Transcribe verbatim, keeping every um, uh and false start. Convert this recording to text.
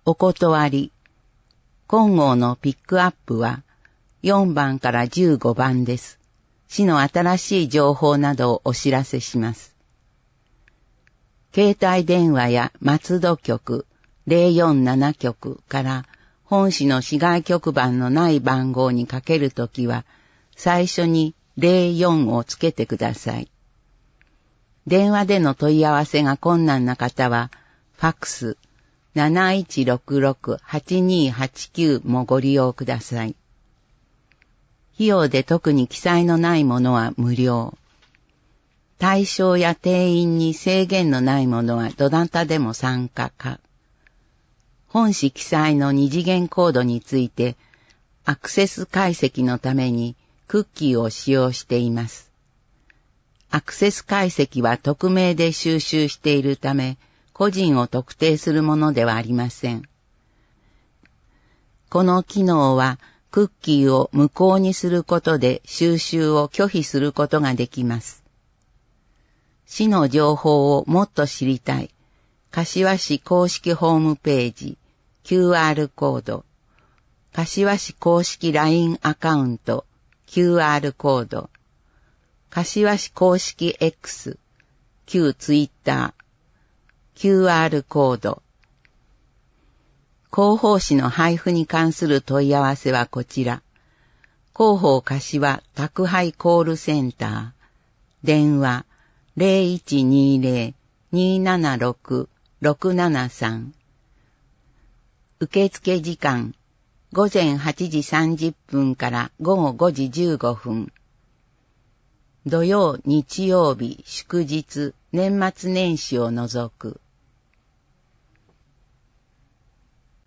お断り。今号のピックアップはよんばんからじゅうごばんです。市の新しい情報などをお知らせします。携帯電話や松戸局ゼロよんなな局から本市の市外局番のない番号にかけるときは最初にゼロよんをつけてください。電話での問い合わせが困難な方はファックスなないちろくろくはちにはちきゅうもご利用ください。費用で特に記載のないものは無料。対象や定員に制限のないものはどなたでも参加可。本誌記載の二次元コードについてアクセス解析のためにクッキーを使用しています。アクセス解析は匿名で収集しているため個人を特定するものではありません。この機能はクッキーを無効にすることで収集を拒否することができます。市の情報をもっと知りたい。柏市公式ホームページ、キューアール コード。柏市公式 ライン アカウント、キューアール コード。柏市公式 X、旧 Twitter、キューアール コード。広報誌の配布に関する問い合わせはこちら。広報柏宅配コールセンター。電話ゼロいちにゼロ にななろく ろくななさん。受付時間ごぜんはちじさんじゅっぷんからごごごじじゅうごふん。土曜、日曜日、祝日、年末年始を除く。